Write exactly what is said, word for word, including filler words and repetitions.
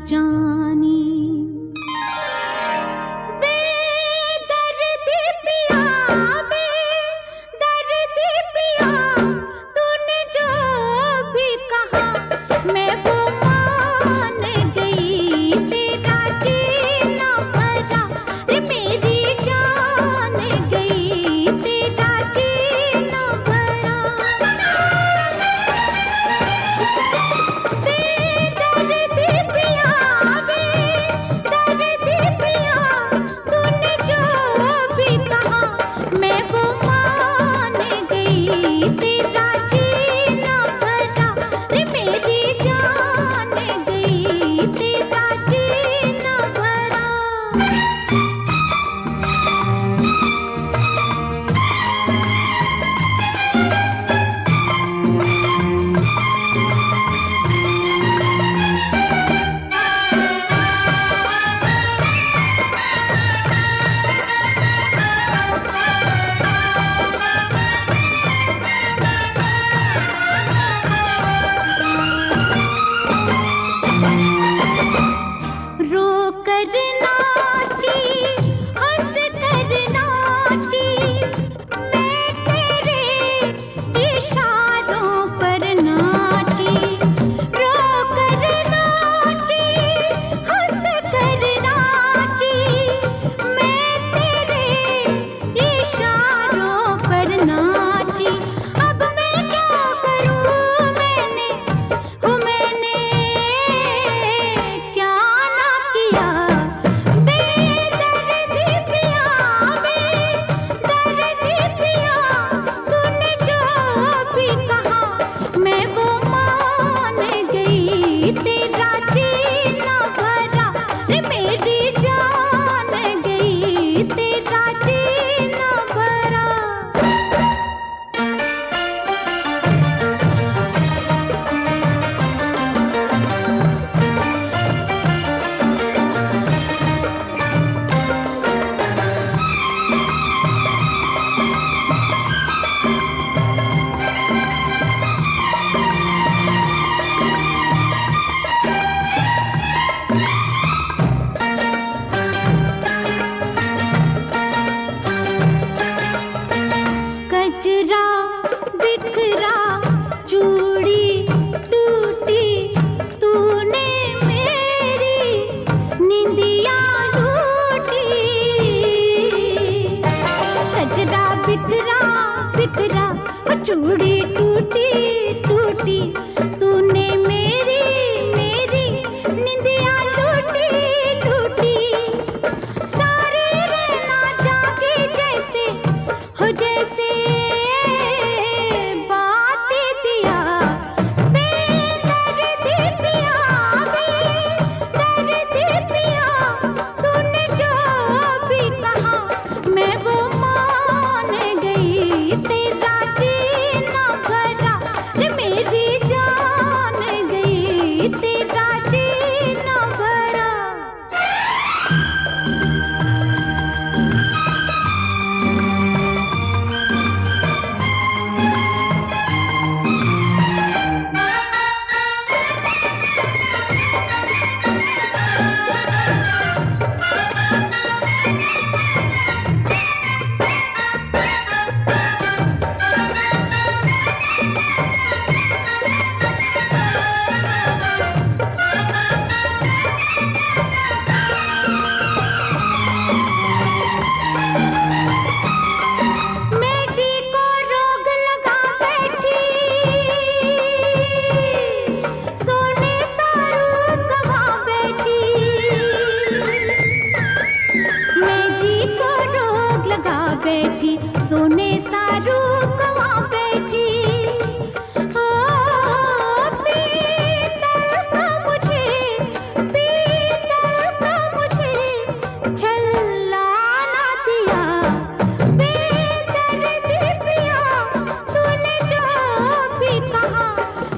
जानी। बेदर्दी पिया बेदर्दी पिया तूने जो भी कहा मैं वो मान गई। तेरा जीना भरा रे मेरी जान गई। तेरा जीना भरा बेदर्दी पिया बेदर्दी पिया तूने जो भी कहा मैं वो मान गई। तेरा जीना भरा रे मेरी जान गई। तेरा जीना भरा। रो कर नाची हंस कर नाची मैं तेरे इशारों पर नाची। रो कर नाची हंस कर नाची मैं तेरे इशारों पर नाची। अब मैं क्या करूं मैंने हो मैंने क्या ना किया। बेदर्दी पिया बेदर्दी पिया तूने जो भी कहा मैं वो मान गई। तेरा जीना भरा रे मेरी जान गई। तेरा जीना भरा। कजरा बिखरा चूड़ी टूटी तूने मेरी निंदिया लूटी। कजरा बिखरा बिखरा चूड़ी टूटी टूटी तूने मेरी मेरी निंदिया लूटी लूटी। सारे रहना जागे जैसे हो जैसे बातें दिया। बेदर्दी पिया बेदर्दी पिया तूने जो भी कहा मैं वो मान गई। तेरा जीना भरा रे मेरी जान गई। तेरा जीना भरा। मैं जी को रोग लगा बैठी सोने सारू कहाँ बैठी। मैं जी को रोग लगा बैठी सोने सारू कहाँ बैठी। ओ पीतल का मुझे पीतल का मुझे छल्ला ना दिया। बेदर्दी पिया तूने जो भी कहा